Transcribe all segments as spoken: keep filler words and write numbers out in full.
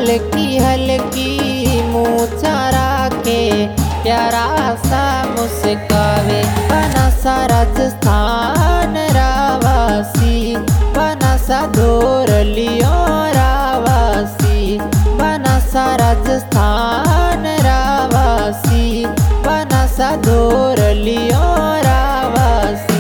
हल्की हल्की मूछा राखे प्यारा सा मुस्कावे। बनासा राजस्थान रावासी, बनासा धोरलियो रावासी, बनासा राजस्थान रावासी, बनासा धोरलियो रावासी।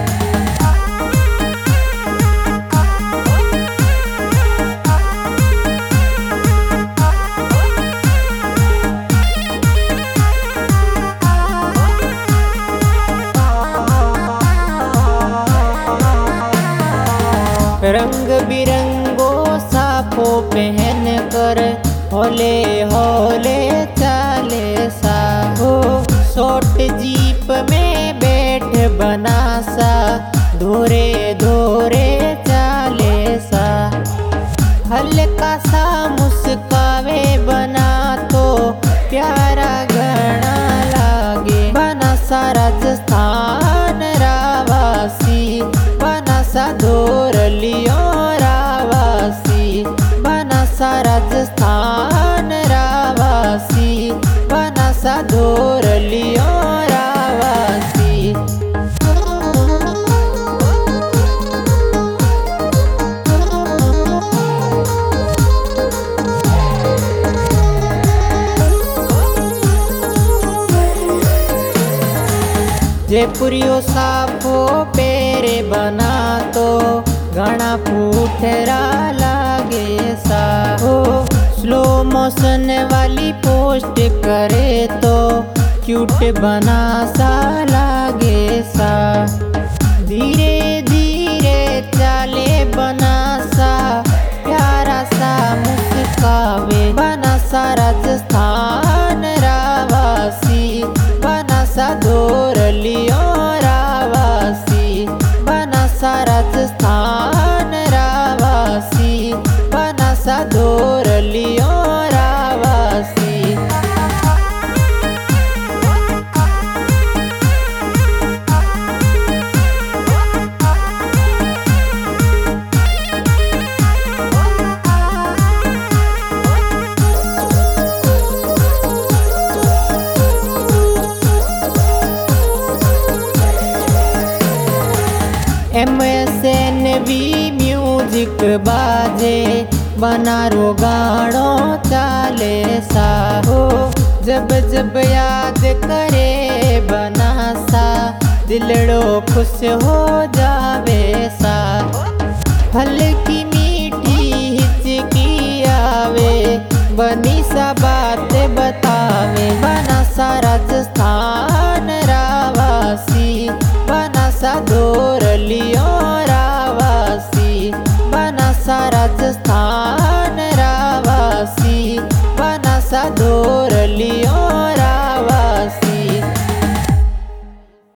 रंग बिरंगो साफो पहन कर होले होले चाले साहो। शॉर्ट जीप में बैठ बनासा धोरे धोरे चाले सा। हल्का सा मुस्कावे बना तो प्यारा घना लागे। बनासा राजस्थान रावासी, बनासा धोरलियो रावासी, बनासा राजस्थान रावासी, बनासा धोरलियो रावासी। जयपुरियो साफो पेरे बना तो घना फूटरा लागे साहो। स्लो मोशन वाली पोस्ट करे तो क्यूट बना सा लागे सा। धीरे धीरे चाले बना सा प्यारा सा मुस्कावे। बनासा राजस्थान रावासी, बनासा धोरलियो रावासी, बनासा राजस्थान रावासी, बनासा धोरलियो रावासी। M S N V music बाजे, बनारो गानो चाले साहो। जब जब याद करे बनासा दिलड़ो खुश हो जावे सा। हल्की मीठी हिचकी आवे बनी सा बात बता